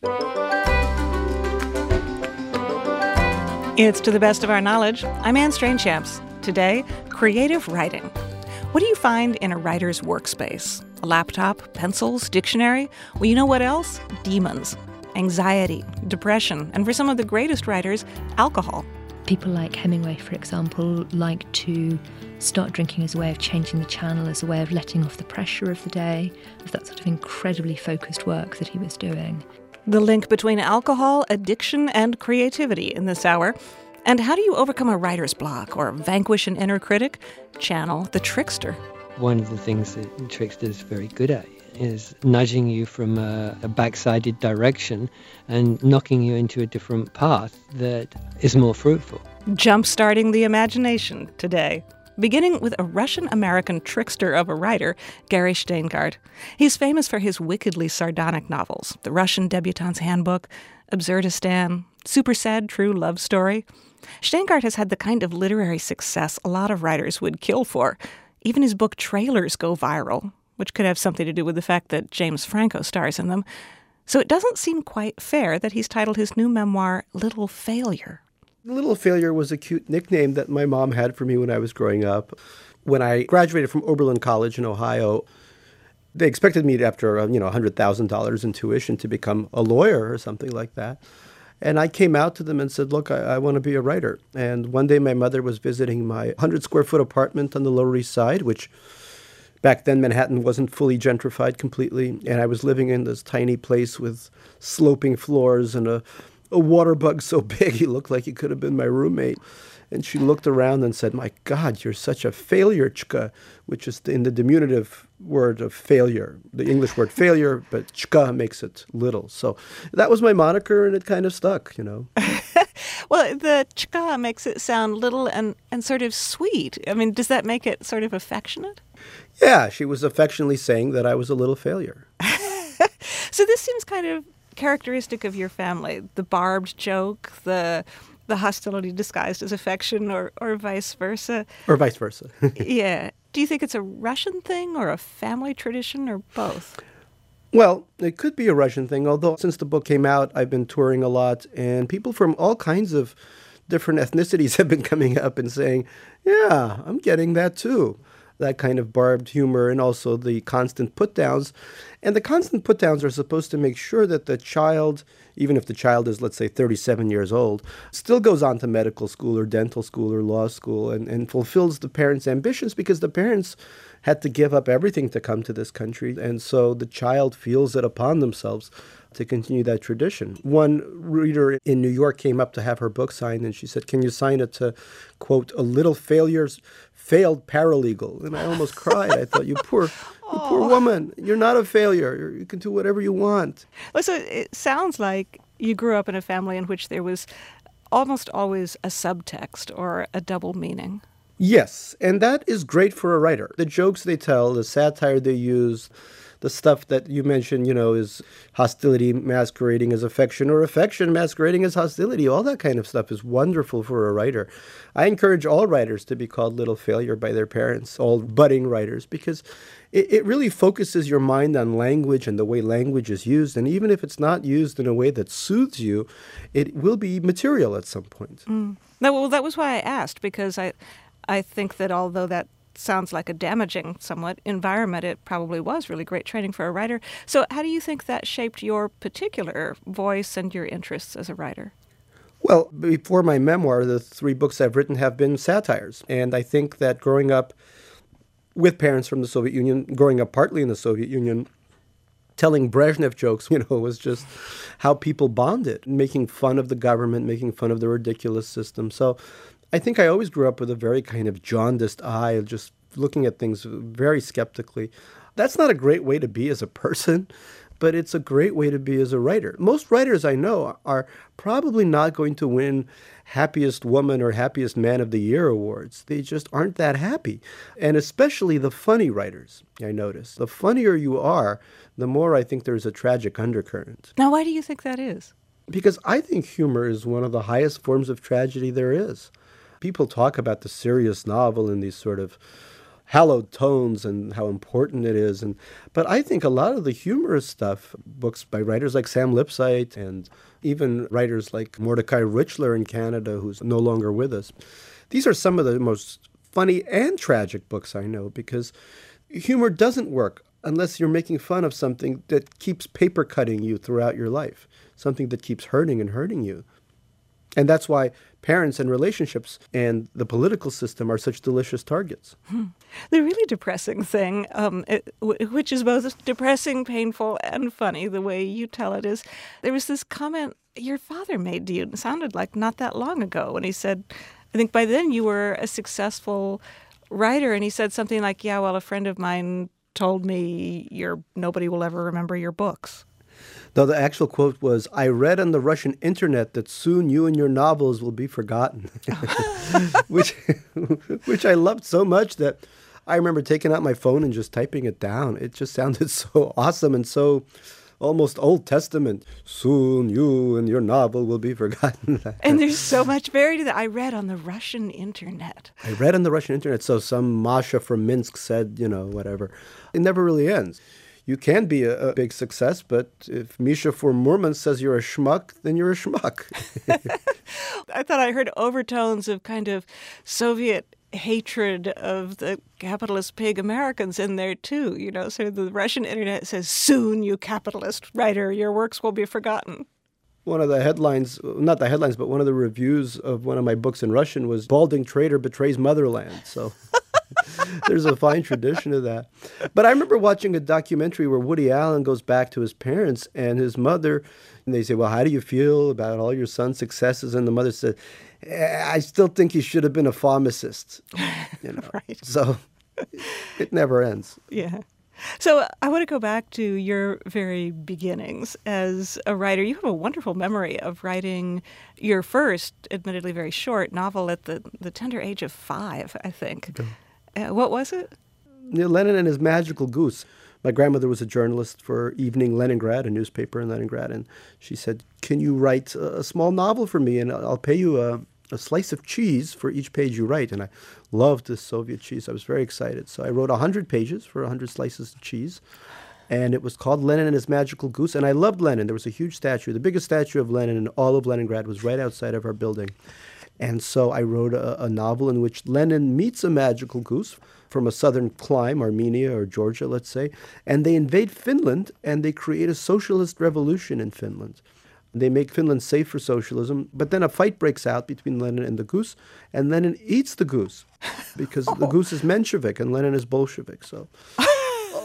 It's To the Best of Our Knowledge. I'm Anne Stranechamps. Today, creative writing. What do you find in a writer's workspace? A laptop, pencils, dictionary? Well, you know what else? Demons. Anxiety, depression, and for some of the greatest writers, alcohol. People like Hemingway, for example, like to start drinking as a way of changing the channel, as a way of letting off the pressure of the day, of that sort of incredibly focused work that he was doing. The link between alcohol, addiction, and creativity in this hour. And how do you overcome a writer's block or vanquish an inner critic? Channel the trickster. One of the things that the trickster is very good at is nudging you from a backsided direction and knocking you into a different path that is more fruitful. Jump-starting the imagination today. Beginning with a Russian-American trickster of a writer, Gary Shteyngart. He's famous for his wickedly sardonic novels, The Russian Debutante's Handbook, Absurdistan, Super Sad True Love Story. Shteyngart has had the kind of literary success a lot of writers would kill for. Even his book trailers go viral, which could have something to do with the fact that James Franco stars in them. So it doesn't seem quite fair that he's titled his new memoir Little Failure. Little Failure was a cute nickname that my mom had for me when I was growing up. When I graduated from Oberlin College in Ohio, they expected me to, after $100,000 in tuition, to become a lawyer or something like that. And I came out to them and said, look, I want to be a writer. And one day my mother was visiting my 100-square-foot apartment on the Lower East Side, which back then Manhattan wasn't fully gentrified completely. And I was living in this tiny place with sloping floors and a water bug so big he looked like he could have been my roommate. And she looked around and said, my God, you're such a failure, chka, which is in the diminutive word of failure, the English word failure, but chka makes it little. So that was my moniker, and it kind of stuck, Well, the chka makes it sound little and sort of sweet. I mean, does that make it sort of affectionate? Yeah, she was affectionately saying that I was a little failure. So this seems kind of characteristic of your family, the barbed joke, the hostility disguised as affection, or vice versa. Or vice versa. Yeah. Do you think it's a Russian thing or a family tradition or both? Well, it could be a Russian thing, although since the book came out, I've been touring a lot, and people from all kinds of different ethnicities have been coming up and saying, yeah, I'm getting that too. That kind of barbed humor, and also the constant put-downs. And the constant put-downs are supposed to make sure that the child, even if the child is, let's say, 37 years old, still goes on to medical school or dental school or law school and fulfills the parents' ambitions, because the parents had to give up everything to come to this country. And so the child feels it upon themselves to continue that tradition. One reader in New York came up to have her book signed, and she said, can you sign it to, quote, a little failed paralegal? And I almost cried. I thought, you poor woman, you're not a failure. You can do whatever you want. Well, so it sounds like you grew up in a family in which there was almost always a subtext or a double meaning. Yes, and that is great for a writer. The jokes they tell, the satire they use, the stuff that you mentioned, is hostility masquerading as affection, or affection masquerading as hostility. All that kind of stuff is wonderful for a writer. I encourage all writers to be called Little Failure by their parents, all budding writers, because it really focuses your mind on language and the way language is used. And even if it's not used in a way that soothes you, it will be material at some point. No, well, that was why I asked, because I think that although that sounds like a damaging somewhat environment, it probably was really great training for a writer. So how do you think that shaped your particular voice and your interests as a writer? Well, before my memoir, the 3 books I've written have been satires. And I think that growing up with parents from the Soviet Union, growing up partly in the Soviet Union, telling Brezhnev jokes, was just how people bonded, making fun of the government, making fun of the ridiculous system. So I think I always grew up with a very kind of jaundiced eye, just looking at things very skeptically. That's not a great way to be as a person, but it's a great way to be as a writer. Most writers I know are probably not going to win Happiest Woman or Happiest Man of the Year awards. They just aren't that happy. And especially the funny writers, I notice. The funnier you are, the more I think there's a tragic undercurrent. Now, why do you think that is? Because I think humor is one of the highest forms of tragedy there is. People talk about the serious novel in these sort of hallowed tones and how important it is. But I think a lot of the humorous stuff, books by writers like Sam Lipsyte and even writers like Mordecai Richler in Canada, who's no longer with us, these are some of the most funny and tragic books I know, because humor doesn't work unless you're making fun of something that keeps paper cutting you throughout your life, something that keeps hurting and hurting you. And that's why parents and relationships and the political system are such delicious targets. The really depressing thing, which is both depressing, painful, and funny, the way you tell it, is there was this comment your father made to you. It sounded like not that long ago when he said, I think by then you were a successful writer, and he said something like, yeah, well, a friend of mine told me nobody will ever remember your books. Though the actual quote was, I read on the Russian internet that soon you and your novels will be forgotten, which I loved so much that I remember taking out my phone and just typing it down. It just sounded so awesome and so almost Old Testament. Soon you and your novel will be forgotten. And there's so much buried in that. I read on the Russian internet. I read on the Russian internet. So some Masha from Minsk said, whatever. It never really ends. You can be a big success, but if Misha from Murmansk says you're a schmuck, then you're a schmuck. I thought I heard overtones of kind of Soviet hatred of the capitalist pig Americans in there too. So the Russian internet says, soon, you capitalist writer, your works will be forgotten. One of the headlines, not the headlines, but one of the reviews of one of my books in Russian was Balding Traitor Betrays Motherland. So there's a fine tradition of that. But I remember watching a documentary where Woody Allen goes back to his parents and his mother, and they say, well, how do you feel about all your son's successes? And the mother said, I still think he should have been a pharmacist. Right. So it never ends. Yeah. So I want to go back to your very beginnings as a writer. You have a wonderful memory of writing your first, admittedly very short, novel at the tender age of 5, I think. What was it? Lenin and His Magical Goose. My grandmother was a journalist for Evening Leningrad, a newspaper in Leningrad, and she said, can you write a small novel for me, and I'll pay you a slice of cheese for each page you write. And I loved this Soviet cheese. I was very excited. So I wrote 100 pages for 100 slices of cheese. And it was called Lenin and His Magical Goose. And I loved Lenin. There was a huge statue. The biggest statue of Lenin in all of Leningrad was right outside of our building. And so I wrote a novel in which Lenin meets a magical goose from a southern clime, Armenia or Georgia, let's say. And they invade Finland, and they create a socialist revolution in Finland. They make Finland safe for socialism, but then a fight breaks out between Lenin and the goose, and Lenin eats the goose because the goose is Menshevik and Lenin is Bolshevik. So, so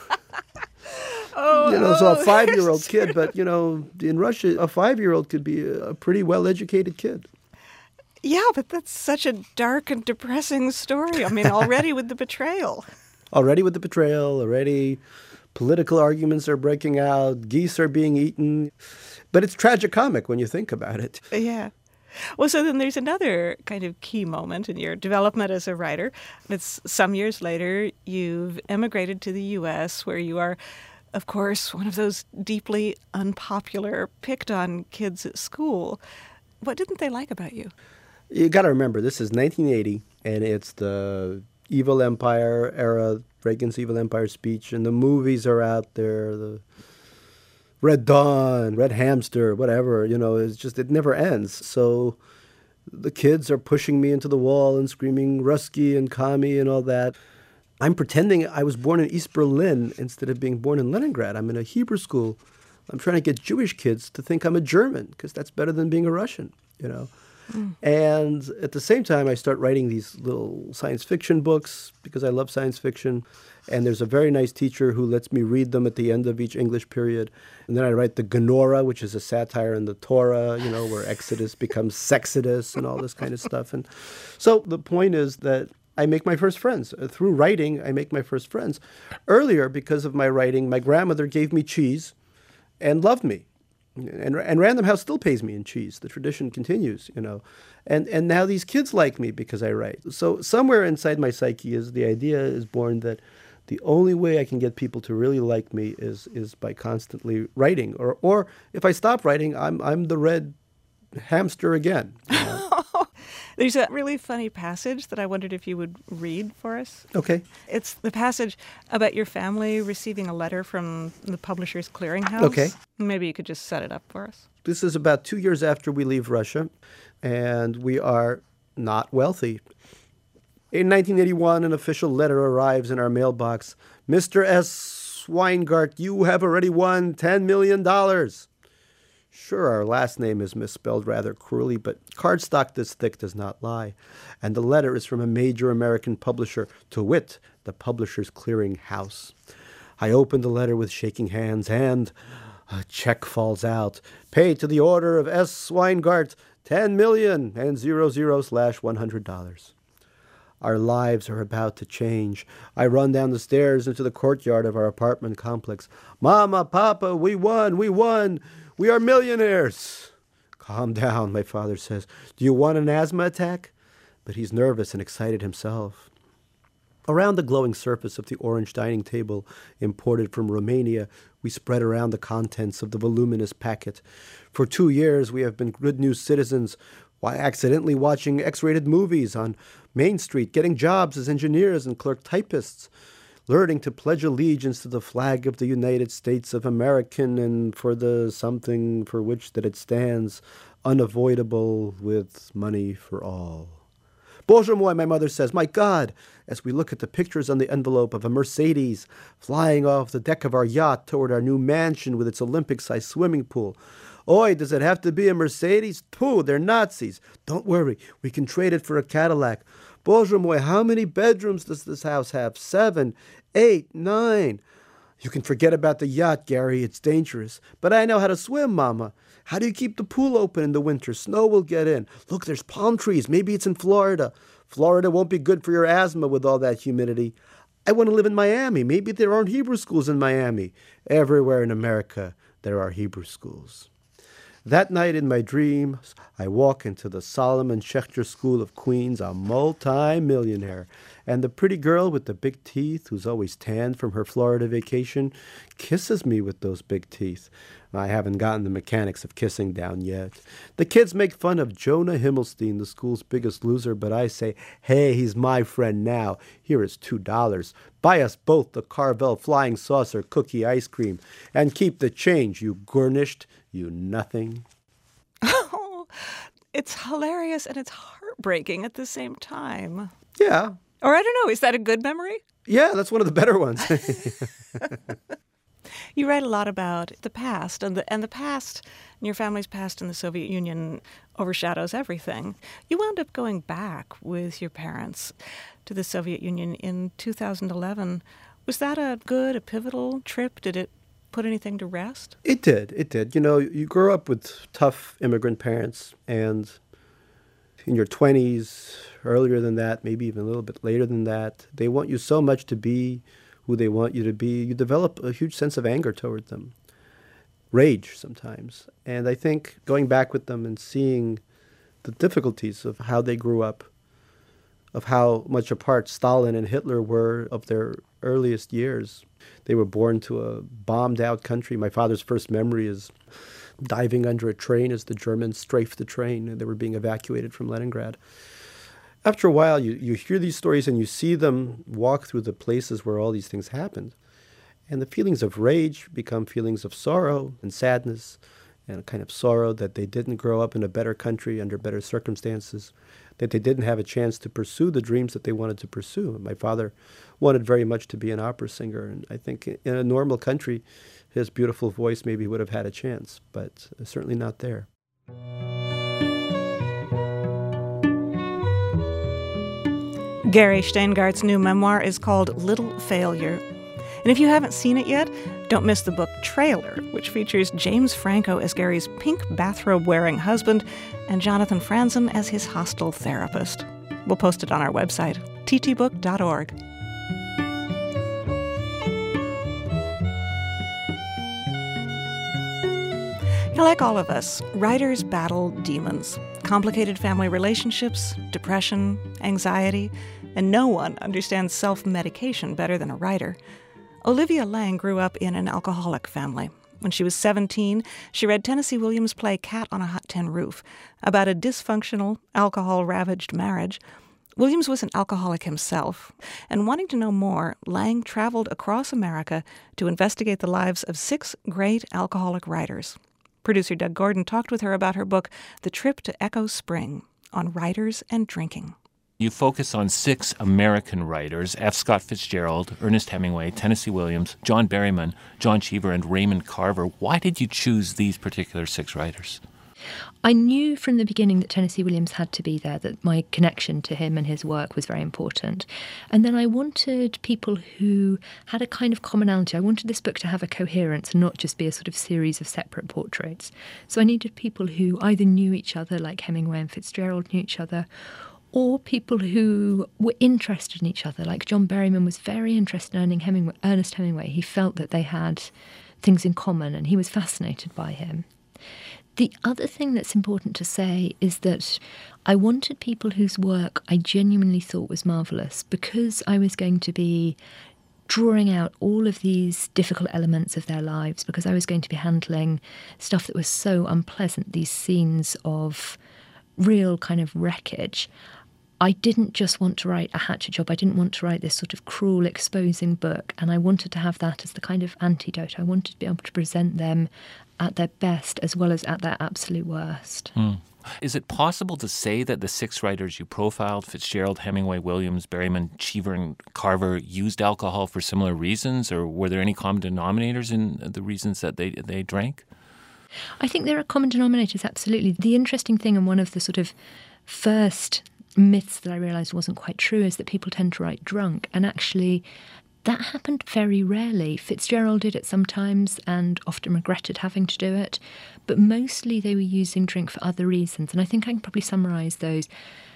a 5-year-old kid, but in Russia, a 5-year-old could be a pretty well-educated kid. Yeah, but that's such a dark and depressing story. I mean, already with the betrayal. Already political arguments are breaking out, geese are being eaten. But it's tragicomic when you think about it. Yeah. Well, so then there's another kind of key moment in your development as a writer. It's some years later, you've emigrated to the U.S., where you are, of course, one of those deeply unpopular, picked-on kids at school. What didn't they like about you? You got to remember, this is 1980, and it's the Evil Empire era, Reagan's Evil Empire speech, and the movies are out there, the Red Dawn, Red Hamster, whatever, it's just, it never ends. So the kids are pushing me into the wall and screaming Ruski and Kami and all that. I'm pretending I was born in East Berlin instead of being born in Leningrad. I'm in a Hebrew school. I'm trying to get Jewish kids to think I'm a German because that's better than being a Russian, And at the same time, I start writing these little science fiction books because I love science fiction. And there's a very nice teacher who lets me read them at the end of each English period. And then I write the Genora, which is a satire in the Torah, where Exodus becomes Sexodus and all this kind of stuff. And so the point is that I make my first friends. Through writing, I make my first friends. Earlier, because of my writing, my grandmother gave me cheese and loved me. And Random House still pays me in cheese. The tradition continues, And now these kids like me because I write. So somewhere inside my psyche the idea is born that the only way I can get people to really like me is by constantly writing. Or if I stop writing, I'm the red hamster again. There's a really funny passage that I wondered if you would read for us. Okay. It's the passage about your family receiving a letter from the Publishers Clearinghouse. Okay. Maybe you could just set it up for us. This is about 2 years after we leave Russia, and we are not wealthy. In 1981, an official letter arrives in our mailbox. Mr. S. Weingart, you have already won $10 million. Sure, our last name is misspelled rather cruelly, but cardstock this thick does not lie. And the letter is from a major American publisher, to wit, the Publishers Clearing House. I open the letter with shaking hands, and a check falls out. Pay to the order of S. Weingart, $10 million and $00/$100. Our lives are about to change. I run down the stairs into the courtyard of our apartment complex. Mama, Papa, we won, we won. We are millionaires. Calm down, my father says. Do you want an asthma attack? But he's nervous and excited himself. Around the glowing surface of the orange dining table imported from Romania, we spread around the contents of the voluminous packet. For 2 years, we have been good news citizens while accidentally watching X-rated movies on Main Street, getting jobs as engineers and clerk typists, learning to pledge allegiance to the flag of the United States of America and for the something for which that it stands, unavoidable with money for all. Боже мой, my mother says, my God, as we look at the pictures on the envelope of a Mercedes flying off the deck of our yacht toward our new mansion with its Olympic-sized swimming pool. Oi, does it have to be a Mercedes? Pooh, they're Nazis. Don't worry, we can trade it for a Cadillac. Боже мой, how many bedrooms does this house have? 7, 8, 9. You can forget about the yacht, Gary. It's dangerous. But I know how to swim, Mama. How do you keep the pool open in the winter? Snow will get in. Look, there's palm trees. Maybe it's in Florida. Florida won't be good for your asthma with all that humidity. I want to live in Miami. Maybe there aren't Hebrew schools in Miami. Everywhere in America, there are Hebrew schools. That night in my dreams, I walk into the Solomon Schechter School of Queens, a multi-millionaire. And the pretty girl with the big teeth, who's always tanned from her Florida vacation, kisses me with those big teeth. I haven't gotten the mechanics of kissing down yet. The kids make fun of Jonah Himmelstein, the school's biggest loser, but I say, hey, he's my friend now. Here is $2. Buy us both the Carvel Flying Saucer cookie ice cream and keep the change, you garnished, you nothing. Oh, it's hilarious and it's heartbreaking at the same time. Yeah. Or I don't know, is that a good memory? Yeah, that's one of the better ones. You write a lot about the past, and the past, your family's past in the Soviet Union overshadows everything. You wound up going back with your parents to the Soviet Union in 2011. Was that a pivotal trip? Did it put anything to rest? It did. You know, you grow up with tough immigrant parents, and in your 20s, earlier than that, maybe even a little bit later than that, they want you so much to be who they want you to be. You develop a huge sense of anger toward them, rage sometimes. And I think going back with them and seeing the difficulties of how they grew up, of how much apart Stalin and Hitler were of their earliest years. They were born to a bombed-out country. My father's first memory is diving under a train as the Germans strafed the train and they were being evacuated from Leningrad. After a while, you hear these stories and you see them walk through the places where all these things happened. And the feelings of rage become feelings of sorrow and sadness, and a kind of sorrow that they didn't grow up in a better country under better circumstances, that they didn't have a chance to pursue the dreams that they wanted to pursue. My father wanted very much to be an opera singer, and I think in a normal country, his beautiful voice maybe would have had a chance, but certainly not there. Gary Shteyngart's new memoir is called Little Failure. And if you haven't seen it yet, don't miss the book Trailer, which features James Franco as Gary's pink bathrobe-wearing husband and Jonathan Franzen as his hostile therapist. We'll post it on our website, ttbook.org. Like all of us, writers battle demons, complicated family relationships, depression, anxiety, and no one understands self-medication better than a writer. Olivia Lang grew up in an alcoholic family. When she was 17, she read Tennessee Williams' play Cat on a Hot Tin Roof about a dysfunctional, alcohol-ravaged marriage. Williams was an alcoholic himself, and wanting to know more, Lang traveled across America to investigate the lives of 6 great alcoholic writers. Producer Doug Gordon talked with her about her book, The Trip to Echo Spring, on writers and drinking. You focus on 6 American writers, F. Scott Fitzgerald, Ernest Hemingway, Tennessee Williams, John Berryman, John Cheever, and Raymond Carver. Why did you choose these particular 6 writers? I knew from the beginning that Tennessee Williams had to be there, that my connection to him and his work was very important. And then I wanted people who had a kind of commonality. I wanted this book to have a coherence and not just be a sort of series of separate portraits. So I needed people who either knew each other, like Hemingway and Fitzgerald knew each other, or people who were interested in each other, like John Berryman was very interested in Ernest Hemingway. He felt that they had things in common and he was fascinated by him. The other thing that's important to say is that I wanted people whose work I genuinely thought was marvellous, because I was going to be drawing out all of these difficult elements of their lives, because I was going to be handling stuff that was so unpleasant, these scenes of real kind of wreckage. I didn't just want to write a hatchet job. I didn't want to write this sort of cruel, exposing book, and I wanted to have that as the kind of antidote. I wanted to be able to present them at their best as well as at their absolute worst. Is it possible to say that the 6 writers you profiled, Fitzgerald, Hemingway, Williams, Berryman, Cheever, and Carver, used alcohol for similar reasons, or were there any common denominators in the reasons that they drank? I think there are common denominators, absolutely. The interesting thing, and one of the sort of first myths that I realised wasn't quite true, is that people tend to write drunk, and actually that happened very rarely. Fitzgerald did it sometimes and often regretted having to do it, but mostly they were using drink for other reasons, and I think I can probably summarise those.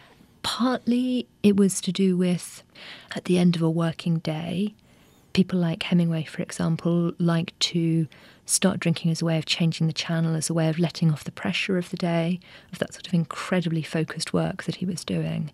Partly it was to do with, at the end of a working day, people like Hemingway, for example, like to start drinking as a way of changing the channel, as a way of letting off the pressure of the day, of that sort of incredibly focused work that he was doing,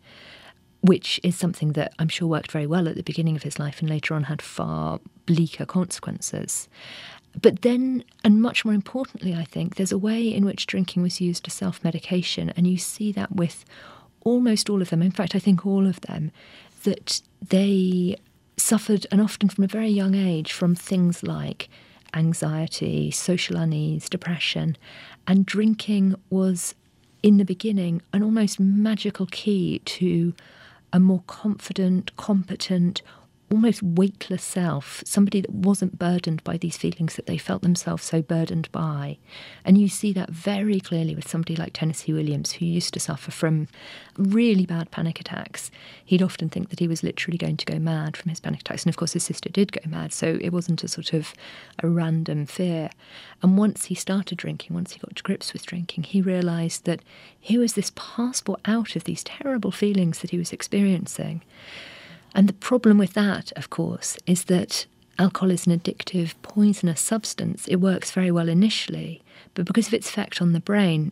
which is something that I'm sure worked very well at the beginning of his life and later on had far bleaker consequences. But then, and much more importantly, I think, there's a way in which drinking was used as self-medication, and you see that with almost all of them, in fact, I think all of them, that they suffered, and often from a very young age, from things like anxiety, social unease, depression, and drinking was, in the beginning, an almost magical key to a more confident, competent, almost weightless self, somebody that wasn't burdened by these feelings that they felt themselves so burdened by. And you see that very clearly with somebody like Tennessee Williams, who used to suffer from really bad panic attacks. He'd often think that he was literally going to go mad from his panic attacks. And of course his sister did go mad, so it wasn't a sort of a random fear. And once he started drinking, once he got to grips with drinking, he realised that he was this passport out of these terrible feelings that he was experiencing. And the problem with that, of course, is that alcohol is an addictive, poisonous substance. It works very well initially, but because of its effect on the brain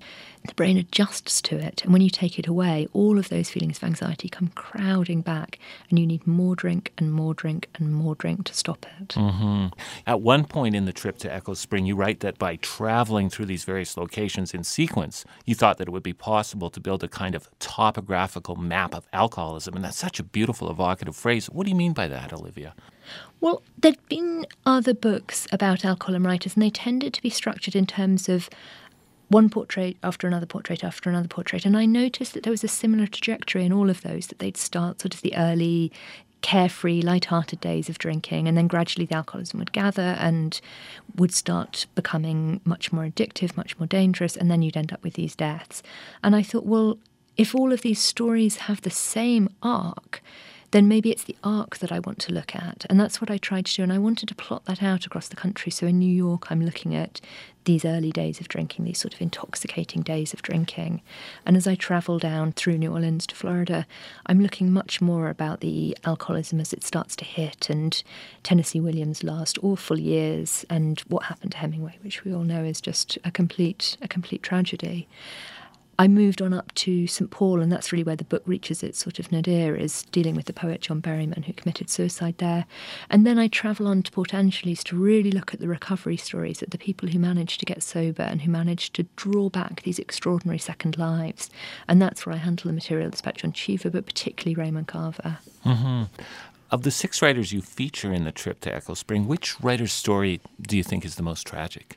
adjusts to it. And when you take it away, all of those feelings of anxiety come crowding back, and you need more drink and more drink and more drink to stop it. Mm-hmm. At one point in the trip to Echo Spring, you write that by traveling through these various locations in sequence, you thought that it would be possible to build a kind of topographical map of alcoholism. And that's such a beautiful, evocative phrase. What do you mean by that, Olivia? Well, there'd been other books about alcohol and writers, and they tended to be structured in terms of one portrait after another portrait after another portrait. And I noticed that there was a similar trajectory in all of those, that they'd start sort of the early, carefree, light-hearted days of drinking, and then gradually the alcoholism would gather and would start becoming much more addictive, much more dangerous, and then you'd end up with these deaths. And I thought, well, if all of these stories have the same arc, then maybe it's the arc that I want to look at. And that's what I tried to do. And I wanted to plot that out across the country. So in New York, I'm looking at these early days of drinking, these sort of intoxicating days of drinking. And as I travel down through New Orleans to Florida, I'm looking much more about the alcoholism as it starts to hit, and Tennessee Williams' last awful years, and what happened to Hemingway, which we all know is just a complete tragedy. I moved on up to St Paul, and that's really where the book reaches its sort of nadir, is dealing with the poet John Berryman, who committed suicide there. And then I travel on to Port Angeles to really look at the recovery stories of the people who managed to get sober and who managed to draw back these extraordinary second lives. And that's where I handle the material that's about John Cheever, but particularly Raymond Carver. Mm-hmm. Of the 6 writers you feature in the trip to Echo Spring, which writer's story do you think is the most tragic?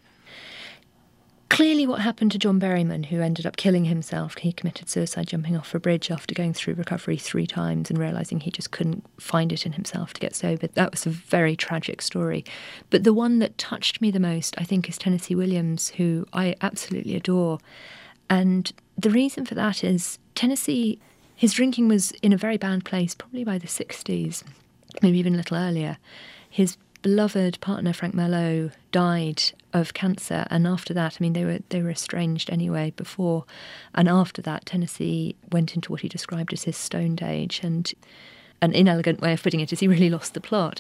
Clearly what happened to John Berryman, who ended up killing himself. He committed suicide jumping off a bridge after going through recovery 3 times and realising he just couldn't find it in himself to get sober. That was a very tragic story. But the one that touched me the most, I think, is Tennessee Williams, who I absolutely adore. And the reason for that is Tennessee, his drinking was in a very bad place, probably by the 60s, maybe even a little earlier. His beloved partner, Frank Merlot, died of cancer, and after that, I mean, they were estranged anyway before, and after that, Tennessee went into what he described as his stoned age, and an inelegant way of putting it is he really lost the plot.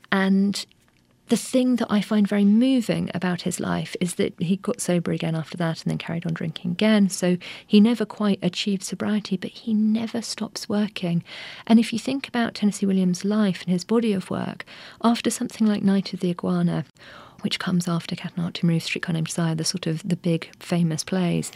And the thing that I find very moving about his life is that he got sober again after that and then carried on drinking again. So he never quite achieved sobriety, but he never stops working. And if you think about Tennessee Williams' life and his body of work, after something like Night of the Iguana, which comes after Cat and Arctic Moose, Streetcar Named Desire, the sort of the big famous plays,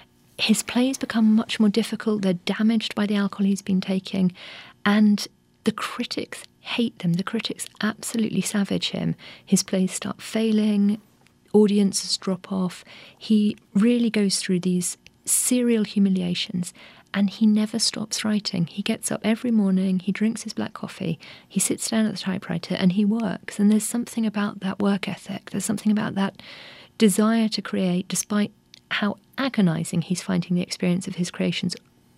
his plays become much more difficult. They're damaged by the alcohol he's been taking, and the critics hate them. The critics absolutely savage him. His plays start failing, audiences drop off. He really goes through these serial humiliations, and he never stops writing. He gets up every morning, he drinks his black coffee, he sits down at the typewriter and he works. And there's something about that work ethic, there's something about that desire to create, despite how agonising he's finding the experience of his creations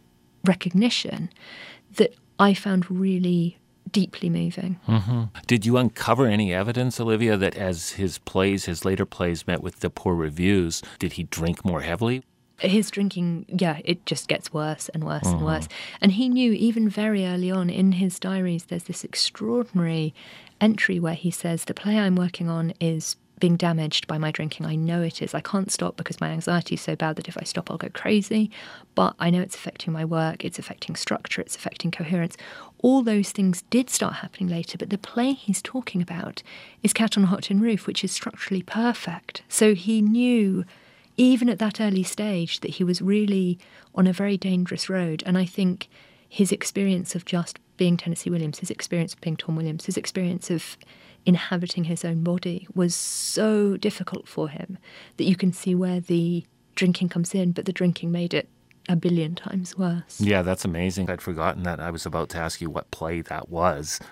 recognition, that I found really deeply moving. Mm-hmm. Did you uncover any evidence, Olivia, that as his later plays met with the poor reviews, did he drink more heavily? His drinking, it just gets worse and worse and worse. And he knew even very early on in his diaries, there's this extraordinary entry where he says, the play I'm working on is being damaged by my drinking. I know it is. I can't stop because my anxiety is so bad that if I stop, I'll go crazy. But I know it's affecting my work. It's affecting structure. It's affecting coherence. All those things did start happening later. But the play he's talking about is Cat on a Hot Tin Roof, which is structurally perfect. So he knew, even at that early stage, that he was really on a very dangerous road. And I think his experience of just being Tennessee Williams, his experience of being Tom Williams, his experience of inhabiting his own body was so difficult for him that you can see where the drinking comes in, but the drinking made it a billion times worse. Yeah, that's amazing. I'd forgotten that. I was about to ask you what play that was.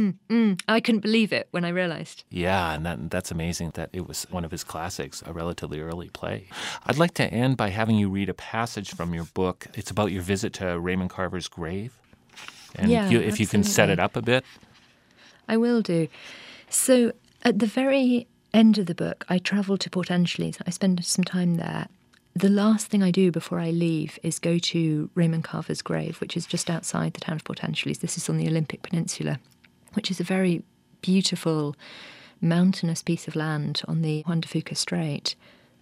I couldn't believe it when I realised. Yeah, and that's amazing that it was one of his classics, a relatively early play. I'd like to end by having you read a passage from your book. It's about your visit to Raymond Carver's grave. And if you can set it up a bit. I will do. So at the very end of the book, I travel to Port Angeles. I spend some time there. The last thing I do before I leave is go to Raymond Carver's grave, which is just outside the town of Port Angeles. This is on the Olympic Peninsula, which is a very beautiful mountainous piece of land on the Juan de Fuca Strait.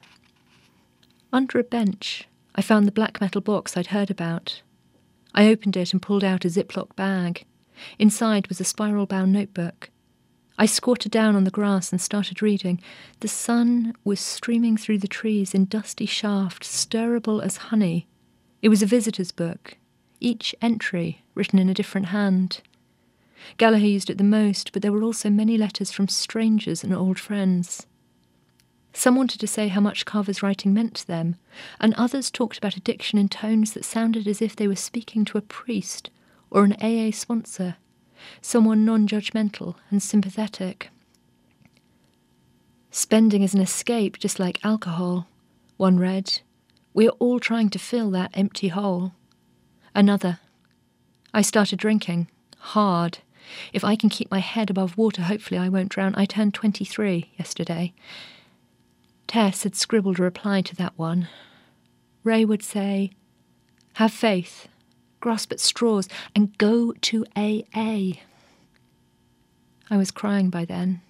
Under a bench, I found the black metal box I'd heard about. I opened it and pulled out a Ziploc bag. Inside was a spiral-bound notebook. I squatted down on the grass and started reading. The sun was streaming through the trees in dusty shafts, stirrable as honey. It was a visitor's book, each entry written in a different hand. Gallagher used it the most, but there were also many letters from strangers and old friends. Some wanted to say how much Carver's writing meant to them, and others talked about addiction in tones that sounded as if they were speaking to a priest or an AA sponsor, someone non-judgmental and sympathetic. Spending is an escape, just like alcohol, one read. We are all trying to fill that empty hole. Another. I started drinking. Hard. If I can keep my head above water, hopefully I won't drown. I turned 23 yesterday. Tess had scribbled a reply to that one. Ray would say, have faith, grasp at straws, and go to AA. I was crying by then.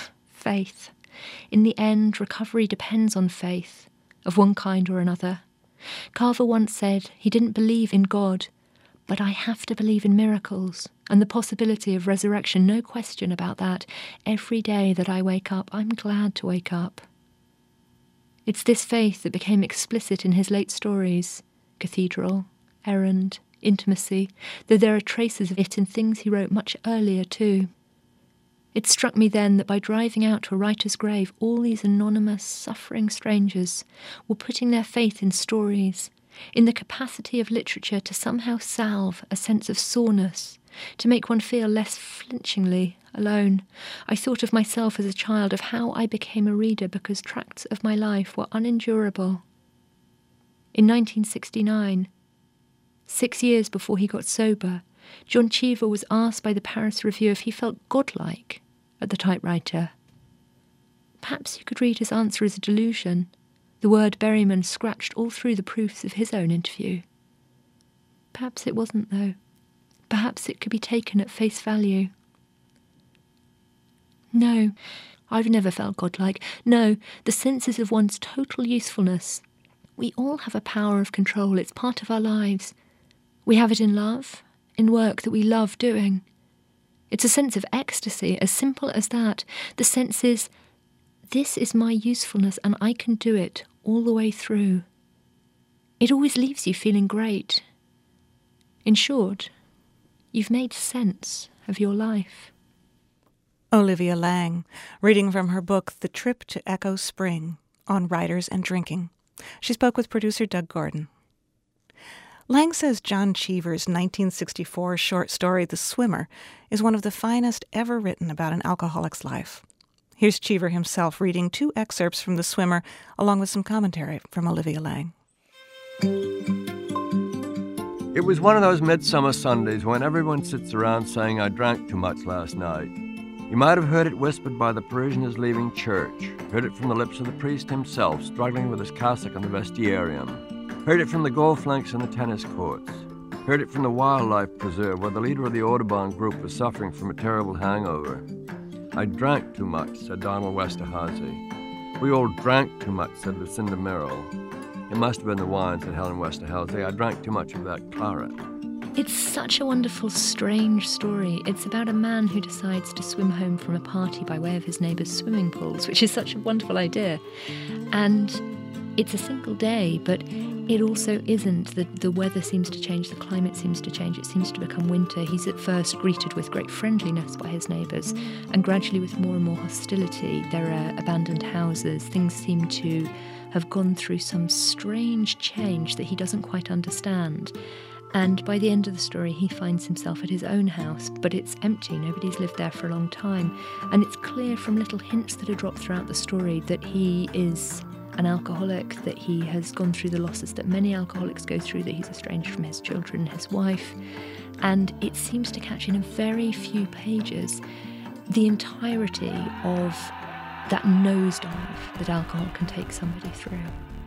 Faith. In the end, recovery depends on faith, of one kind or another. Carver once said he didn't believe in God, but I have to believe in miracles and the possibility of resurrection, no question about that. Every day that I wake up, I'm glad to wake up. It's this faith that became explicit in his late stories, Cathedral, Errand, Intimacy, though there are traces of it in things he wrote much earlier too. It struck me then that by driving out to a writer's grave, all these anonymous, suffering strangers were putting their faith in stories, in the capacity of literature to somehow salve a sense of soreness, to make one feel less flinchingly alone. I thought of myself as a child, of how I became a reader because tracts of my life were unendurable. In 1969, 6 years before he got sober, John Cheever was asked by the Paris Review if he felt godlike at the typewriter. Perhaps you could read his answer as a delusion. The word Berryman scratched all through the proofs of his own interview. Perhaps it wasn't, though. Perhaps it could be taken at face value. No, I've never felt godlike. No, the sense is of one's total usefulness. We all have a power of control. It's part of our lives. We have it in love, in work that we love doing. It's a sense of ecstasy, as simple as that. The sense is, this is my usefulness and I can do it all the way through. It always leaves you feeling great. In short, you've made sense of your life. Olivia Laing, reading from her book The Trip to Echo Spring, on writers and drinking. She spoke with producer Doug Gordon. Laing says John Cheever's 1964 short story The Swimmer is one of the finest ever written about an alcoholic's life. Here's Cheever himself reading 2 excerpts from The Swimmer, along with some commentary from Olivia Laing. It was one of those midsummer Sundays when everyone sits around saying, "I drank too much last night." You might have heard it whispered by the parishioners leaving church, heard it from the lips of the priest himself struggling with his cassock on the vestiarium, heard it from the golf links and the tennis courts, heard it from the wildlife preserve where the leader of the Audubon group was suffering from a terrible hangover. "I drank too much," said Donald Westerhazy. "We all drank too much," said Lucinda Merrill. "It must have been the wine," said Helen Westerhazy. "I drank too much of that claret." It's such a wonderful, strange story. It's about a man who decides to swim home from a party by way of his neighbour's swimming pools, which is such a wonderful idea. And it's a single day, but it also isn't. The weather seems to change, the climate seems to change, it seems to become winter. He's at first greeted with great friendliness by his neighbours, and gradually with more and more hostility. There are abandoned houses, things seem to have gone through some strange change that he doesn't quite understand. And by the end of the story, he finds himself at his own house, but it's empty. Nobody's lived there for a long time. And it's clear from little hints that are dropped throughout the story that he is an alcoholic, that he has gone through the losses that many alcoholics go through, that he's estranged from his children and his wife. And it seems to catch in a very few pages the entirety of that nosedive that alcohol can take somebody through.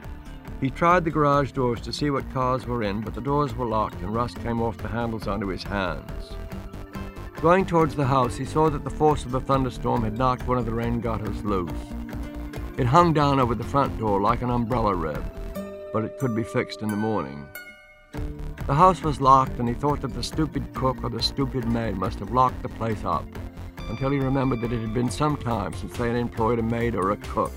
He tried the garage doors to see what cars were in, but the doors were locked and rust came off the handles onto his hands. Going towards the house, he saw that the force of the thunderstorm had knocked one of the rain gutters loose. It hung down over the front door like an umbrella rib, but it could be fixed in the morning. The house was locked, and he thought that the stupid cook or the stupid maid must have locked the place up, until he remembered that it had been some time since they had employed a maid or a cook.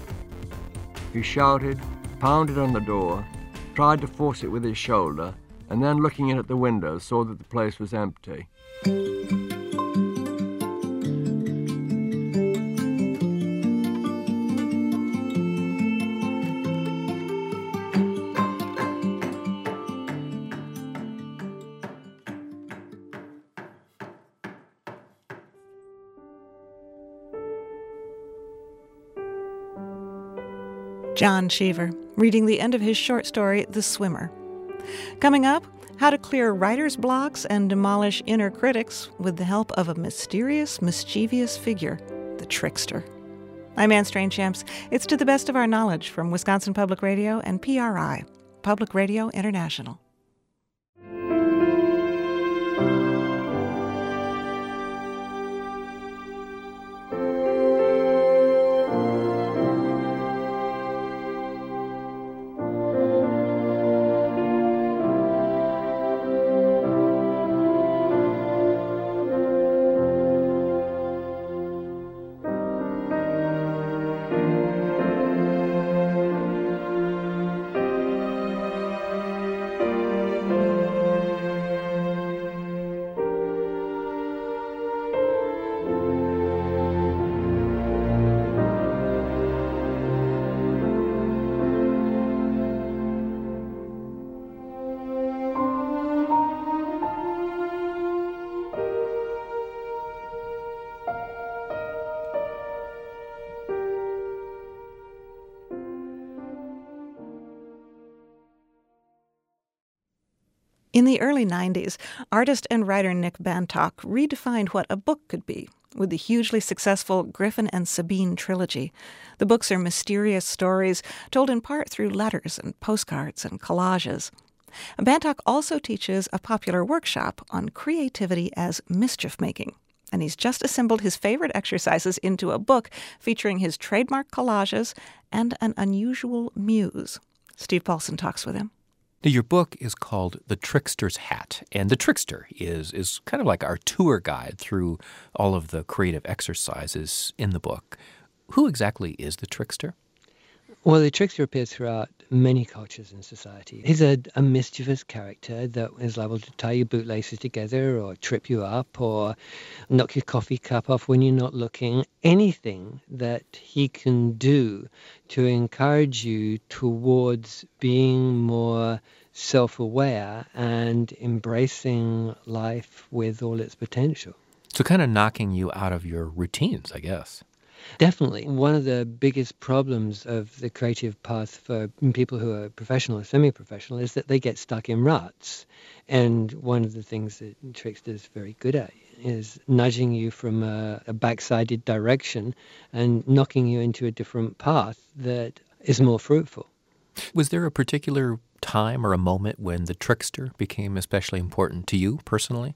He shouted, pounded on the door, tried to force it with his shoulder, and then looking in at the window saw that the place was empty. John Cheever, reading the end of his short story, The Swimmer. Coming up, how to clear writer's blocks and demolish inner critics with the help of a mysterious, mischievous figure, the trickster. I'm Anne Strainchamps. It's To the Best of Our Knowledge from Wisconsin Public Radio and PRI, Public Radio International. In the early 90s, artist and writer Nick Bantock redefined what a book could be with the hugely successful Griffin and Sabine trilogy. The books are mysterious stories told in part through letters and postcards and collages. Bantock also teaches a popular workshop on creativity as mischief-making, and he's just assembled his favorite exercises into a book featuring his trademark collages and an unusual muse. Steve Paulson talks with him. Now, your book is called The Trickster's Hat, and the trickster is kind of like our tour guide through all of the creative exercises in the book. Who exactly is the trickster? Well, the trickster appears throughout many cultures in society. He's a mischievous character that is liable to tie your bootlaces together or trip you up or knock your coffee cup off when you're not looking. Anything that he can do to encourage you towards being more self-aware and embracing life with all its potential. So kind of knocking you out of your routines, I guess. Definitely. One of the biggest problems of the creative path for people who are professional or semi-professional is that they get stuck in ruts. And one of the things that Trickster's very good at is nudging you from a backsided direction and knocking you into a different path that is more fruitful. Was there a particular time or a moment when the trickster became especially important to you personally?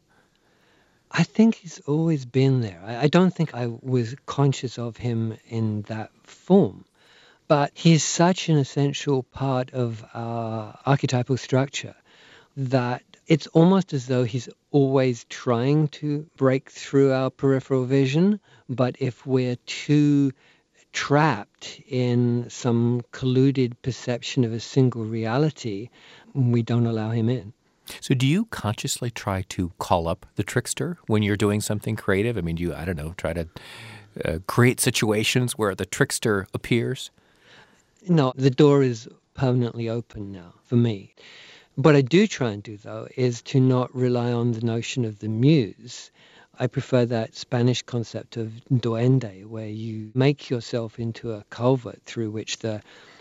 I think he's always been there. I don't think I was conscious of him in that form, but he's such an essential part of our archetypal structure that it's almost as though he's always trying to break through our peripheral vision, but if we're too trapped in some colluded perception of a single reality, we don't allow him in. So do you consciously try to call up the trickster when you're doing something creative? I mean, do you, try to create situations where the trickster appears? No, the door is permanently open now for me. What I do try and do, though, is to not rely on the notion of the muse. I prefer that Spanish concept of duende, where you make yourself into a culvert through which the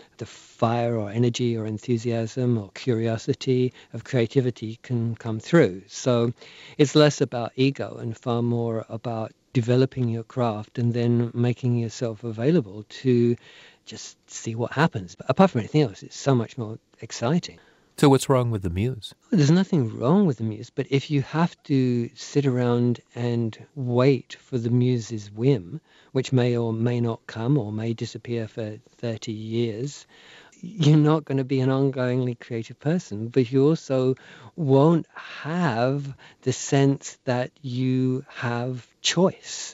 fire or energy or enthusiasm or curiosity of creativity can come through. So it's less about ego and far more about developing your craft and then making yourself available to just see what happens. But apart from anything else, it's so much more exciting. So what's wrong with the muse? There's nothing wrong with the muse, but if you have to sit around and wait for the muse's whim, which may or may not come or may disappear for 30 years, you're not going to be an ongoingly creative person, but you also won't have the sense that you have choice.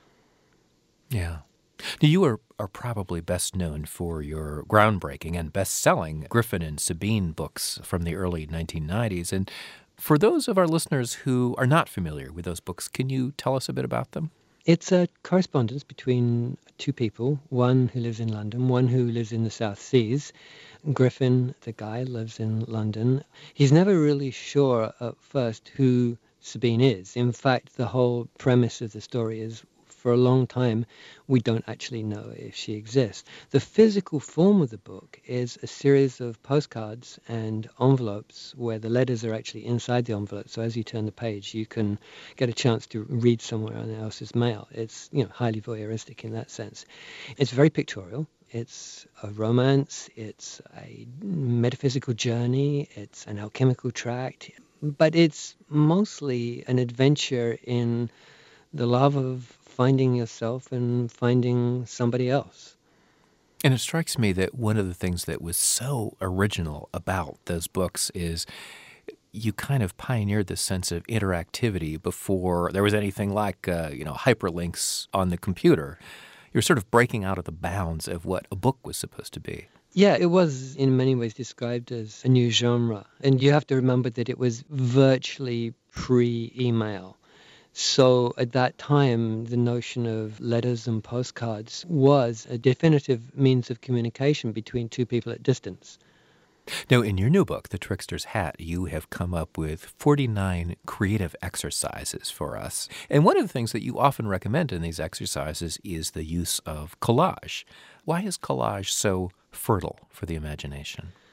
Yeah. Now, you are probably best known for your groundbreaking and best-selling Griffin and Sabine books from the early 1990s. And for those of our listeners who are not familiar with those books, can you tell us a bit about them? It's a correspondence between two people, one who lives in London, one who lives in the South Seas. Griffin, the guy, lives in London. He's never really sure at first who Sabine is. In fact, the whole premise of the story is for a long time, we don't actually know if she exists. The physical form of the book is a series of postcards and envelopes where the letters are actually inside the envelope. So as you turn the page, you can get a chance to read someone else's mail. It's highly voyeuristic in that sense. It's very pictorial. It's a romance. It's a metaphysical journey. It's an alchemical tract. But it's mostly an adventure in the love of finding yourself and finding somebody else. And it strikes me that one of the things that was so original about those books is you kind of pioneered this sense of interactivity before there was anything like, hyperlinks on the computer. You're sort of breaking out of the bounds of what a book was supposed to be. Yeah, it was in many ways described as a new genre. And you have to remember that it was virtually pre-email. So at that time, the notion of letters and postcards was a definitive means of communication between two people at distance. Now, in your new book, The Trickster's Hat, you have come up with 49 creative exercises for us. And one of the things that you often recommend in these exercises is the use of collage. Why is collage so fertile for the imagination?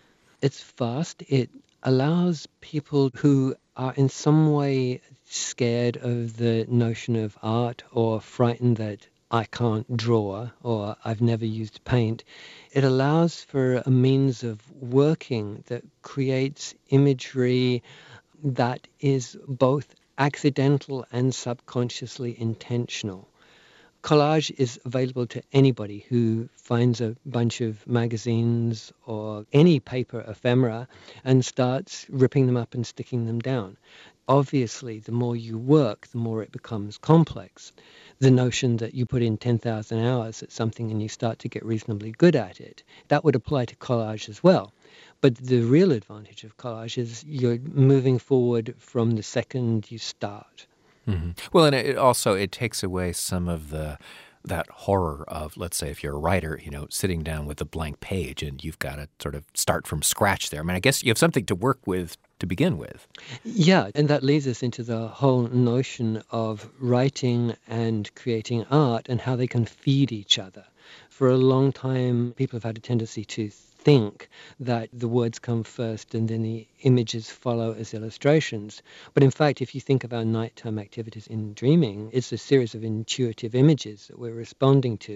It's fast. It allows people who are in some way scared of the notion of art or frightened that I can't draw or I've never used paint. It allows for a means of working that creates imagery that is both accidental and subconsciously intentional. Collage is available to anybody who finds a bunch of magazines or any paper ephemera and starts ripping them up and sticking them down. Obviously, the more you work, the more it becomes complex. The notion that you put in 10,000 hours at something and you start to get reasonably good at it, that would apply to collage as well. But the real advantage of collage is you're moving forward from the second you start. Mm-hmm. Well, and it takes away some of that horror of, let's say, if you're a writer, sitting down with a blank page and you've got to sort of start from scratch there. I mean, I guess you have something to work with to begin with. Yeah, and that leads us into the whole notion of writing and creating art and how they can feed each other. For a long time, people have had a tendency to think that the words come first and then the images follow as illustrations. But in fact, if you think of our nighttime activities in dreaming, it's a series of intuitive images that we're responding to.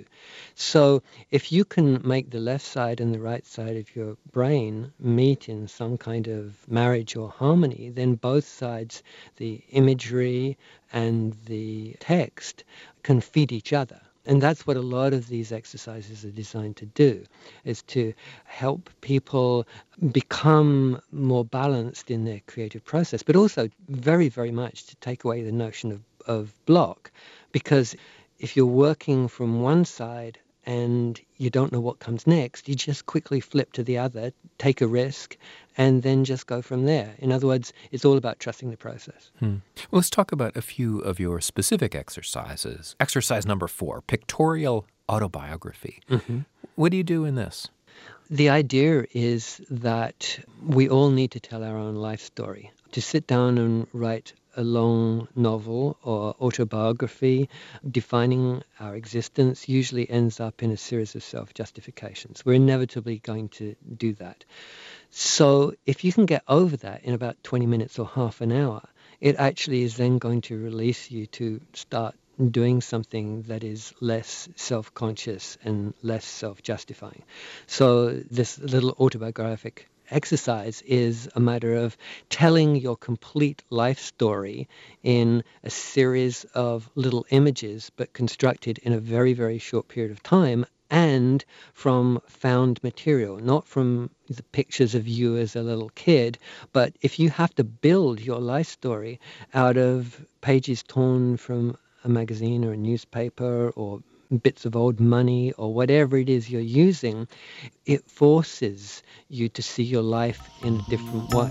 So if you can make the left side and the right side of your brain meet in some kind of marriage or harmony, then both sides, the imagery and the text, can feed each other. And that's what a lot of these exercises are designed to do, is to help people become more balanced in their creative process, but also very, very much to take away the notion of block. Because if you're working from one side and you don't know what comes next, you just quickly flip to the other, take a risk, and then just go from there. In other words, it's all about trusting the process. Well, let's talk about a few of your specific exercises. Exercise number 4, pictorial autobiography. Mm-hmm. What do you do in this? The idea is that we all need to tell our own life story. To sit down and write a long novel or autobiography defining our existence usually ends up in a series of self-justifications. We're inevitably going to do that. So if you can get over that in about 20 minutes or half an hour, it actually is then going to release you to start doing something that is less self-conscious and less self-justifying. So this little autobiographic exercise is a matter of telling your complete life story in a series of little images, but constructed in a very, very short period of time and from found material, not from the pictures of you as a little kid. But if you have to build your life story out of pages torn from a magazine or a newspaper or bits of old money or whatever it is you're using, it forces you to see your life in a different way.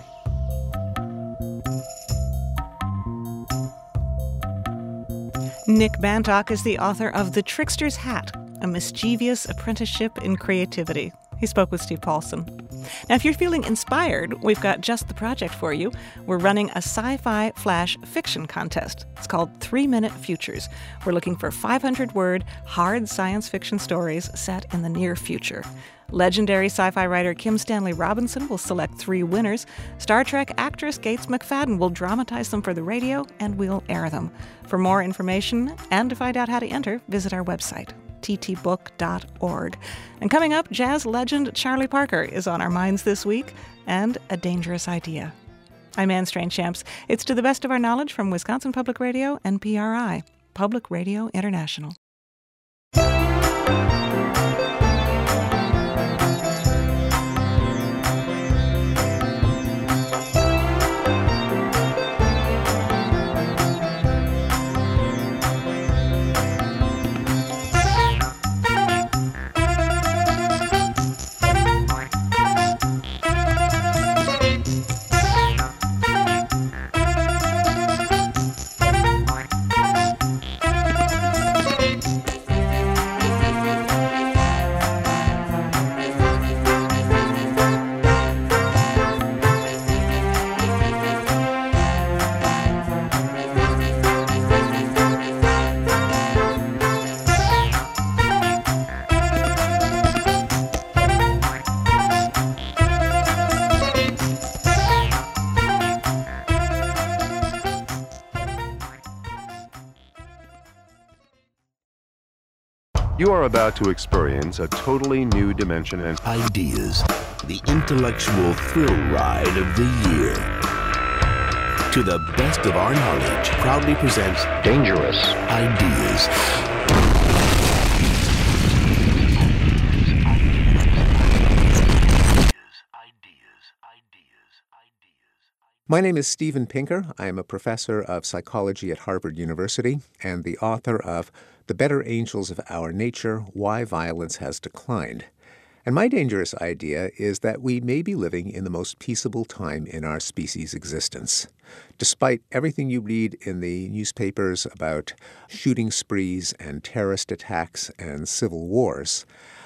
Nick Bantock is the author of The Trickster's Hat, a mischievous apprenticeship in creativity. He spoke with Steve Paulson. Now, if you're feeling inspired, we've got just the project for you. We're running a sci-fi flash fiction contest. It's called 3-Minute Futures. We're looking for 500-word, hard science fiction stories set in the near future. Legendary sci-fi writer Kim Stanley Robinson will select 3 winners. Star Trek actress Gates McFadden will dramatize them for the radio, and we'll air them. For more information and to find out how to enter, visit our website, ttbook.org. And coming up, jazz legend Charlie Parker is on our minds this week, and a dangerous idea. I'm Anne Strange-Champs. It's To the Best of Our Knowledge from Wisconsin Public Radio and PRI, Public Radio International. You are about to experience a totally new dimension and ideas, the intellectual thrill ride of the year. To the best of our knowledge, proudly presents Dangerous Ideas. My name is Steven Pinker. I am a professor of psychology at Harvard University and the author of The Better Angels of Our Nature, Why Violence Has Declined. And my dangerous idea is that we may be living in the most peaceable time in our species' existence. Despite everything you read in the newspapers about shooting sprees and terrorist attacks and civil wars,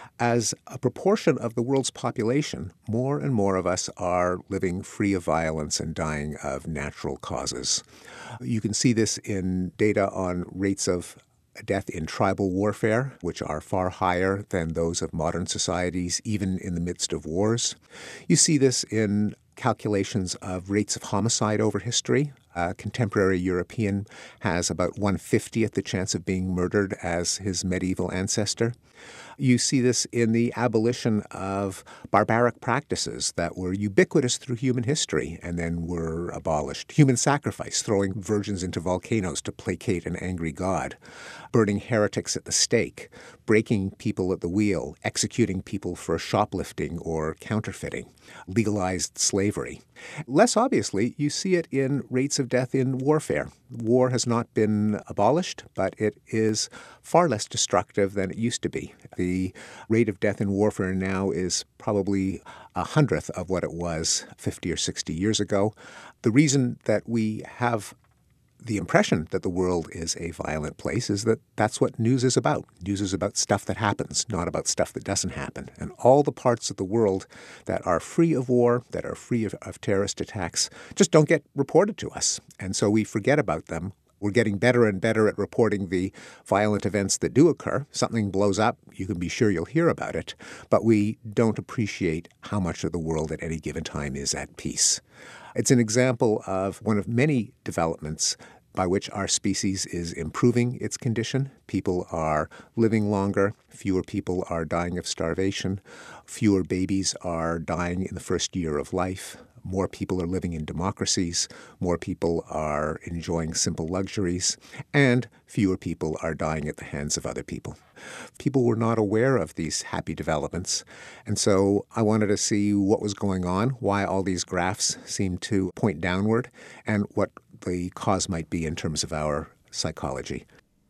as a proportion of the world's population, more and more of us are living free of violence and dying of natural causes. You can see this in data on rates of death in tribal warfare, which are far higher than those of modern societies, even in the midst of wars. You see this in calculations of rates of homicide over history. A contemporary European has about 1/50th the chance of being murdered as his medieval ancestor. You see this in the abolition of barbaric practices that were ubiquitous through human history and then were abolished. Human sacrifice, throwing virgins into volcanoes to placate an angry god, burning heretics at the stake, breaking people at the wheel, executing people for shoplifting or counterfeiting, legalized slavery. Less obviously, you see it in rates of death in warfare. War has not been abolished, but it is far less destructive than it used to be. The rate of death in warfare now is probably 100th of what it was 50 or 60 years ago. The reason that we have the impression that the world is a violent place is that that's what news is about. News is about stuff that happens, not about stuff that doesn't happen. And all the parts of the world that are free of war, that are free of terrorist attacks, just don't get reported to us. And so we forget about them. We're getting better and better at reporting the violent events that do occur. Something blows up, you can be sure you'll hear about it. But we don't appreciate how much of the world at any given time is at peace. It's an example of one of many developments by which our species is improving its condition. People are living longer. Fewer people are dying of starvation. Fewer babies are dying in the first year of life. More people are living in democracies. More people are enjoying simple luxuries. And fewer people are dying at the hands of other people. People were not aware of these happy developments. And so I wanted to see what was going on, why all these graphs seemed to point downward, and what the cause might be in terms of our psychology.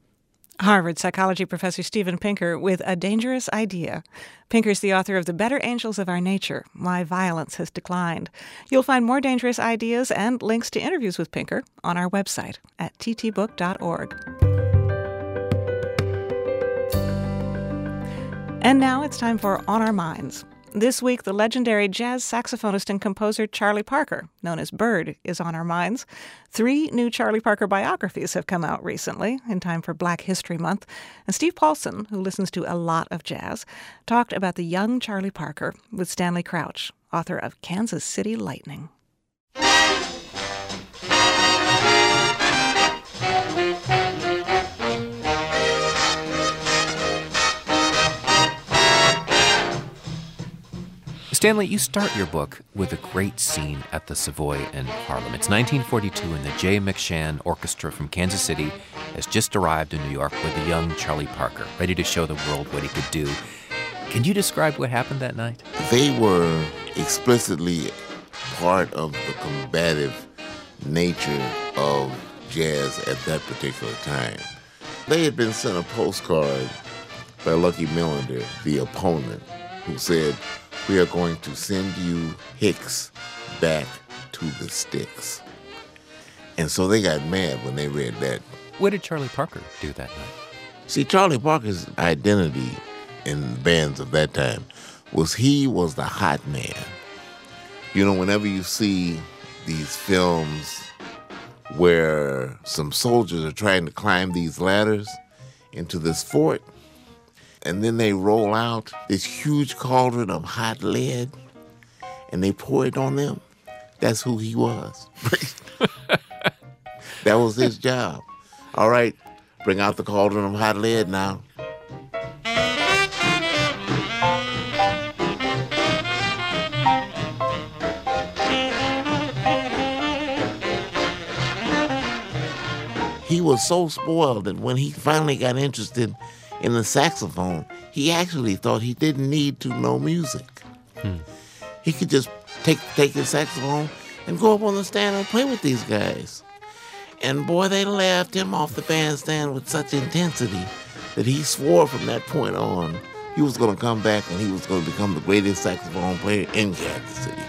Harvard psychology professor Steven Pinker with a dangerous idea. Pinker's the author of The Better Angels of Our Nature, Why Violence Has Declined. You'll find more dangerous ideas and links to interviews with Pinker on our website at ttbook.org. And now it's time for On Our Minds. This week, the legendary jazz saxophonist and composer Charlie Parker, known as Bird, is on our minds. 3 new Charlie Parker biographies have come out recently, in time for Black History Month. And Steve Paulson, who listens to a lot of jazz, talked about the young Charlie Parker with Stanley Crouch, author of Kansas City Lightning. Stanley, you start your book with a great scene at the Savoy in Harlem. It's 1942, and the Jay McShann Orchestra from Kansas City has just arrived in New York with the young Charlie Parker, ready to show the world what he could do. Can you describe what happened that night? They were explicitly part of the combative nature of jazz at that particular time. They had been sent a postcard by Lucky Millinder, the opponent, who said, "We are going to send you Hicks back to the sticks." And so they got mad when they read that. What did Charlie Parker do that night? See, Charlie Parker's identity in bands of that time was he was the hot man. You know, whenever you see these films where some soldiers are trying to climb these ladders into this fort, and then they roll out this huge cauldron of hot lead, and they pour it on them. That's who he was. That was his job. All right, bring out the cauldron of hot lead now. he was so spoiled that when he finally got interested in the saxophone, he actually thought he didn't need to know music. He could just take his saxophone and go up on the stand and play with these guys. And boy, they laughed him off the bandstand with such intensity that he swore from that point on he was going to come back and he was going to become the greatest saxophone player in Kansas City.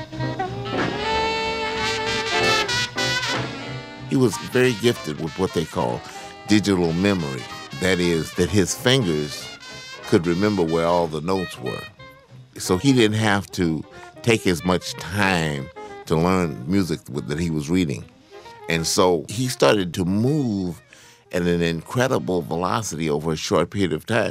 He was very gifted with what they call digital memory. That is, that his fingers could remember where all the notes were. So he didn't have to take as much time to learn music that he was reading. And so he started to move at an incredible velocity over a short period of time.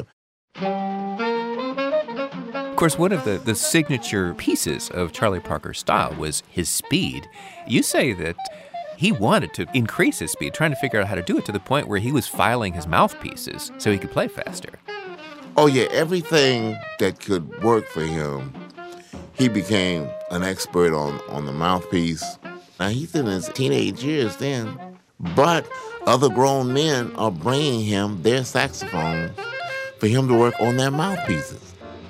Of course, one of the signature pieces of Charlie Parker's style was his speed. You say that he wanted to increase his speed, trying to figure out how to do it to the point where he was filing his mouthpieces so he could play faster. Oh, yeah, everything that could work for him, he became an expert on the mouthpiece. Now, he's in his teenage years then, but other grown men are bringing him their saxophones for him to work on their mouthpieces.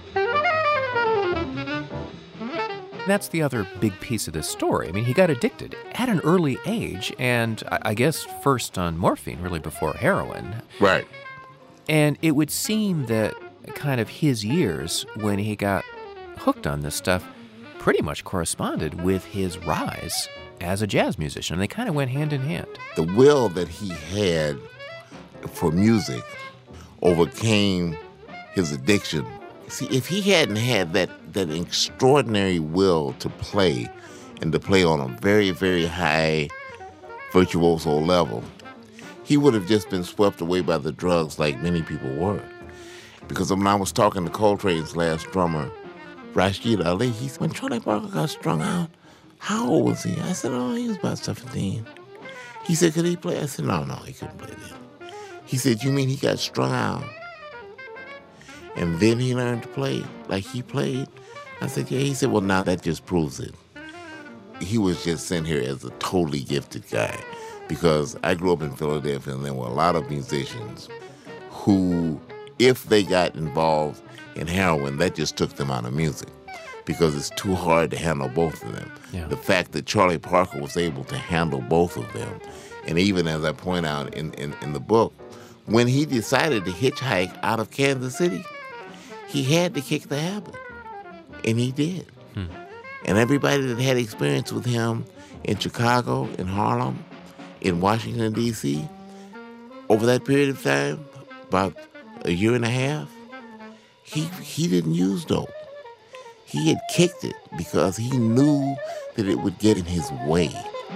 That's the other big piece of this story. I mean, he got addicted at an early age, and I guess first on morphine, really before heroin. Right. And it would seem that kind of his years when he got hooked on this stuff pretty much corresponded with his rise as a jazz musician. They kind of went hand in hand. The will that he had for music overcame his addiction. See, if he hadn't had that extraordinary will to play and to play on a very, very high virtuoso level, he would have just been swept away by the drugs like many people were. Because when I was talking to Coltrane's last drummer, Rashid Ali, he said, when Charlie Parker got strung out, how old was he? I said, oh, he was about 17. He said, could he play? I said, no, he couldn't play then. He said, you mean he got strung out and then he learned to play like he played? I said, yeah. He said, well, now that just proves it. He was just sent here as a totally gifted guy because I grew up in Philadelphia and there were a lot of musicians who, if they got involved in heroin, that just took them out of music because it's too hard to handle both of them. Yeah. The fact that Charlie Parker was able to handle both of them, and even as I point out in the book, when he decided to hitchhike out of Kansas City, he had to kick the habit, and he did. And everybody that had experience with him in Chicago, in Harlem, in Washington, D.C., over that period of time, about a year and a half, he didn't use dope. He had kicked it because he knew that it would get in his way.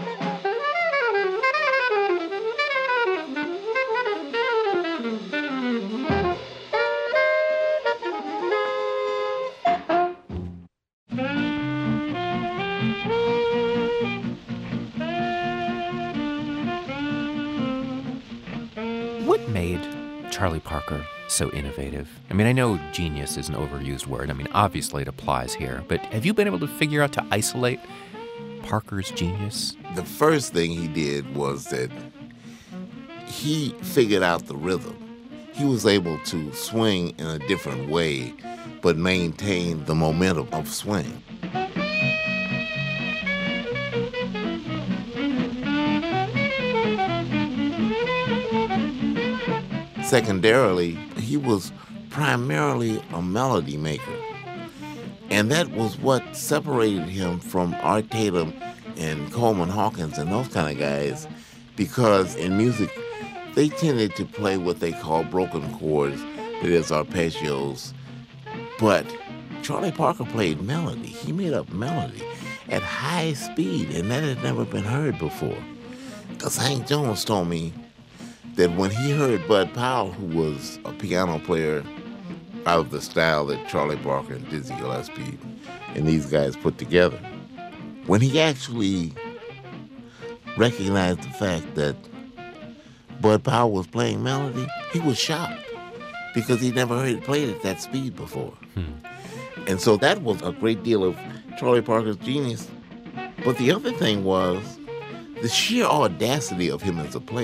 What made Charlie Parker so innovative? I mean, I know genius is an overused word. I mean, obviously it applies here. But have you been able to figure out to isolate Parker's genius? The first thing he did was that he figured out the rhythm. He was able to swing in a different way, but maintain the momentum of swing. Secondarily, he was primarily a melody maker. And that was what separated him from Art Tatum and Coleman Hawkins and those kind of guys, because in music, they tended to play what they call broken chords, that is arpeggios. But Charlie Parker played melody. He made up melody at high speed, and that had never been heard before. Because Hank Jones told me that when he heard Bud Powell, who was a piano player out of the style that Charlie Parker and Dizzy Gillespie and these guys put together, when he actually recognized the fact that Bud Powell was playing melody, he was shocked because he never heard it played at that speed before. And so that was a great deal of Charlie Parker's genius. But the other thing was the sheer audacity of him as a player.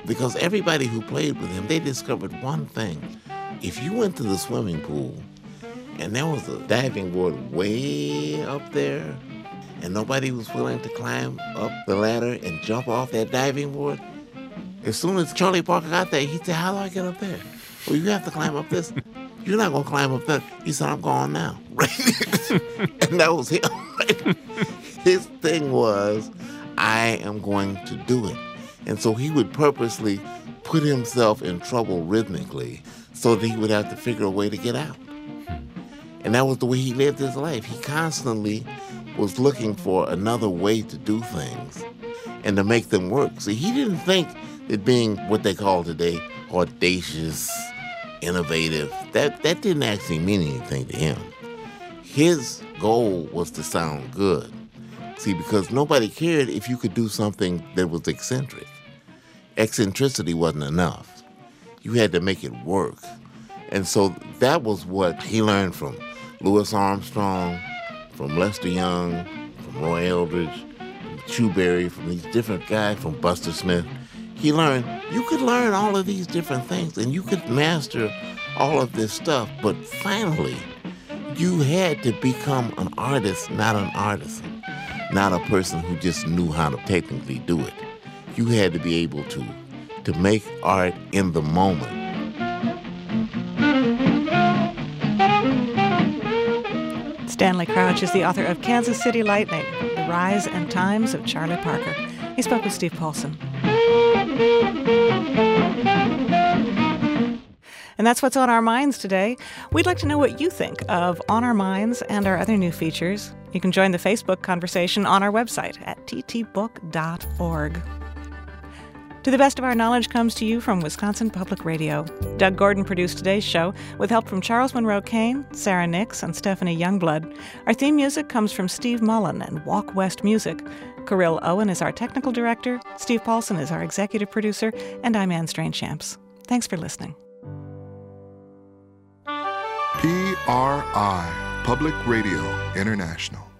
because everybody who played with him, they discovered one thing. If you went to the swimming pool and there was a diving board way up there and nobody was willing to climb up the ladder and jump off that diving board, as soon as Charlie Parker got there, he said, how do I get up there? Well, you have to climb up this. You're not going to climb up that. He said, I'm going now. Right? And that was him. Right? His thing was, I am going to do it. And so he would purposely put himself in trouble rhythmically so that he would have to figure a way to get out. And that was the way he lived his life. He constantly was looking for another way to do things and to make them work. See, he didn't think that being what they call today audacious, innovative, that didn't actually mean anything to him. His goal was to sound good. See, because nobody cared if you could do something that was eccentric. Eccentricity wasn't enough. You had to make it work. And so that was what he learned from Louis Armstrong, from Lester Young, from Roy Eldridge, from Chu Berry, from these different guys, from Buster Smith. He learned you could learn all of these different things and you could master all of this stuff, but finally, you had to become an artist, not an artisan, not a person who just knew how to technically do it. You had to be able to make art in the moment. Stanley Crouch is the author of Kansas City Lightning, The Rise and Times of Charlie Parker. He spoke with Steve Paulson. And that's what's on our minds today. We'd like to know what you think of On Our Minds and our other new features. You can join the Facebook conversation on our website at ttbook.org. To the Best of Our Knowledge comes to you from Wisconsin Public Radio. Doug Gordon produced today's show with help from Charles Monroe Kane, Sarah Nix, and Stephanie Youngblood. Our theme music comes from Steve Mullen and Walk West Music. Kirill Owen is our technical director, Steve Paulson is our executive producer, and I'm Anne Strange-Champs. Thanks for listening. PRI, Public Radio International.